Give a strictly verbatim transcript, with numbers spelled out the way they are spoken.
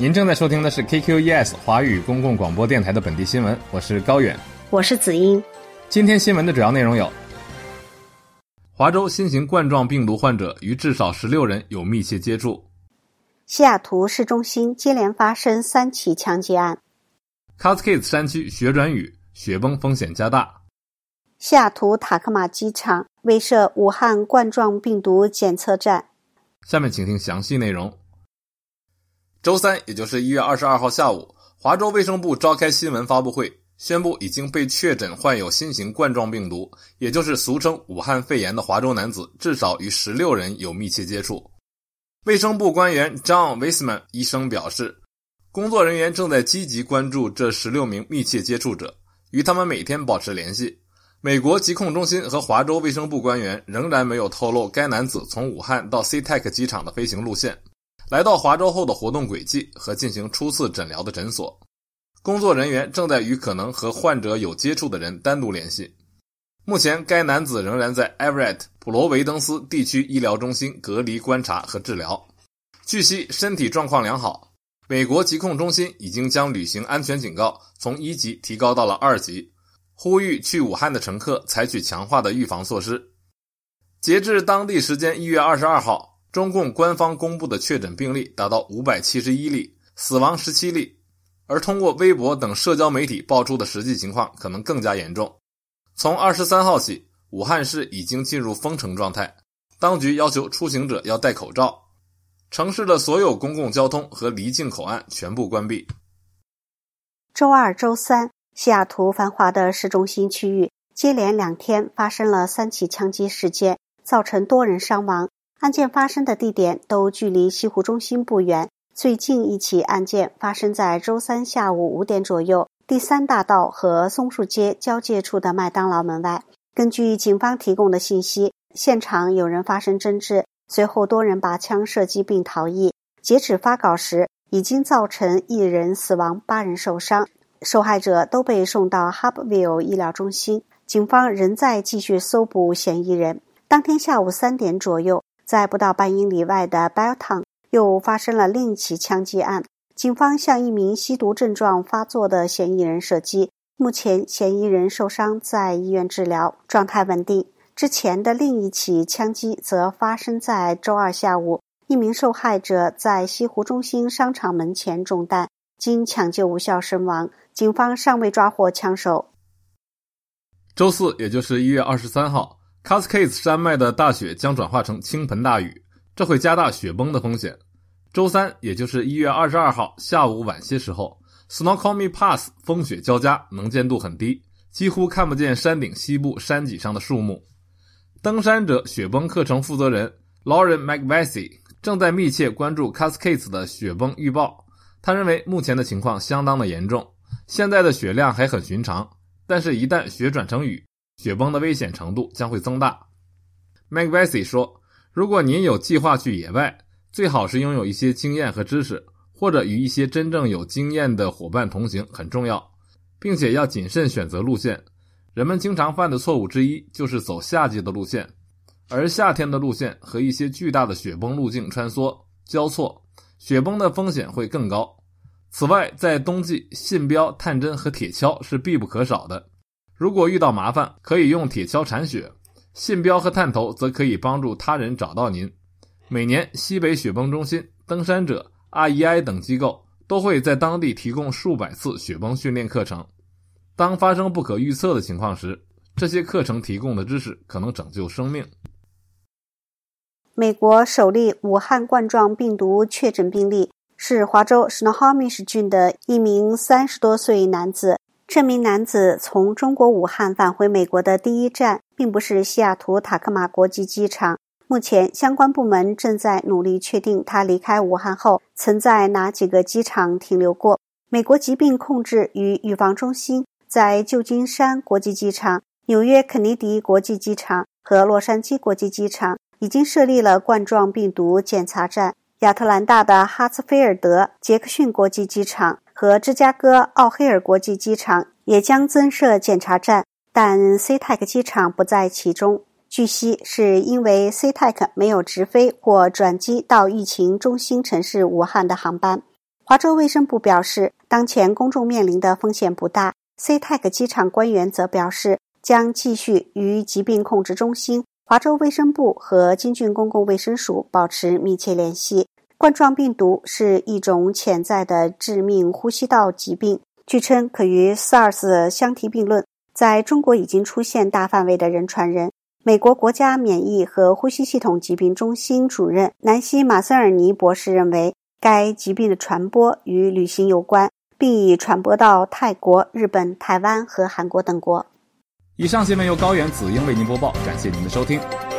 您正在收听的是 K Q E S 华语公共广播电台的本地新闻，我是高远， 我是子英。 今天新闻的主要内容有：华州新型冠状病毒患者与至少十六人有密切接触； 西雅图市中心接连发生三起枪击案； Cascades 山区雪转雨，雪崩风险加大； 西雅图塔克马机场未设武汉冠状病毒检测站。 下面请听详细内容。周三，也就是一月二十二号下午，华州卫生部召开新闻发布会，宣布已经被确诊患有新型冠状病毒，也就是俗称武汉肺炎的华州男子至少与十六人有密切接触。卫生部官员 John Weissman 医生表示，工作人员正在积极关注这十六名密切接触者，与他们每天保持联系。美国疾控中心和华州卫生部官员仍然没有透露该男子从武汉到 C T E C 机场的飞行路线，来到华州后的活动轨迹和进行初次诊疗的诊所。工作人员正在与可能和患者有接触的人单独联系。目前该男子仍然在 Everett 普罗维登斯地区医疗中心隔离观察和治疗，据悉身体状况良好。美国疾控中心已经将旅行安全警告从一级提高到了二级，呼吁去武汉的乘客采取强化的预防措施。截至当地时间一月二十二号，中共官方公布的确诊病例达到五百七十一例，死亡十七例，而通过微博等社交媒体爆出的实际情况可能更加严重。从二十三号起，武汉市已经进入封城状态，当局要求出行者要戴口罩，城市的所有公共交通和离境口岸全部关闭。 周二、周三，西雅图繁华的市中心区域接连两天发生了三起枪击事件，造成多人伤亡。案件发生的地点都距离西湖中心不远，最近一起案件发生在周三下午五点左右，第三大道和松树街交界处的麦当劳门外。根据警方提供的信息，现场有人发生争执，随后多人拔枪射击并逃逸。截止发稿时，已经造成一人死亡，八人受伤。受害者都被送到 Hubville 医疗中心，警方仍在继续搜捕嫌疑人。当天下午三点左右，在不到半英里外的 Belltown 又发生了另一起枪击案，警方向一名吸毒症状发作的嫌疑人射击，目前嫌疑人受伤在医院治疗，状态稳定。之前的另一起枪击则发生在周二下午，一名受害者在西湖中心商场门前中弹，经抢救无效身亡，警方尚未抓获枪手。 周四，也就是一月二十三号， Cascades 山脉的大雪将转化成倾盆大雨，这会加大雪崩的风险。周三，也就是一月二十二号下午晚些时候， Snoqualmie Pass 风雪交加，能见度很低，几乎看不见山顶西部山脊上的树木。登山者雪崩课程负责人 Lauren McVasey 正在密切关注 Cascades 的雪崩预报。他认为目前的情况相当的严重，现在的雪量还很寻常，但是一旦雪转成雨，雪崩的危险程度将会增大。 McVasey 说，如果您有计划去野外，最好是拥有一些经验和知识，或者与一些真正有经验的伙伴同行很重要，并且要谨慎选择路线。人们经常犯的错误之一就是走夏季的路线，而夏天的路线和一些巨大的雪崩路径穿梭交错，雪崩的风险会更高。此外，在冬季，信标、探针和铁锹是必不可少的。如果遇到麻烦，可以用铁锹铲雪，信标和探头则可以帮助他人找到您。每年，西北雪崩中心、登山者、R E I 等机构都会在当地提供数百次雪崩训练课程。当发生不可预测的情况时，这些课程提供的知识可能拯救生命。 美国首例武汉冠状病毒确诊病例是华州 Snohomish 郡的一名三十多岁男子。这名男子从中国武汉返回美国的第一站并不是西雅图塔克马国际机场，目前相关部门正在努力确定他离开武汉后曾在哪几个机场停留过。美国疾病控制与预防中心在旧金山国际机场、纽约肯尼迪国际机场和洛杉矶国际机场已经设立了冠状病毒检查站。亚特兰大的哈茨菲尔德杰克逊国际机场和芝加哥奥黑尔国际机场也将增设检查站，但 C T E C 机场不在其中。据悉，是因为 C T E C 没有直飞或转机到疫情中心城市武汉的航班。 华州卫生部表示，当前公众面临的风险不大。C T E C 机场官员则表示，将继续与疾病控制中心、华州卫生部和金郡公共卫生署保持密切联系。冠状病毒是一种潜在的致命呼吸道疾病，据称可与 SARS 相提并论。在中国已经出现大范围的人传人。美国国家免疫和呼吸系统疾病中心主任南希·马森尔尼博士认为，该疾病的传播与旅行有关，并已传播到泰国、日本、台湾和韩国等国。 以上新闻由高原紫英为您播报，感谢您的收听。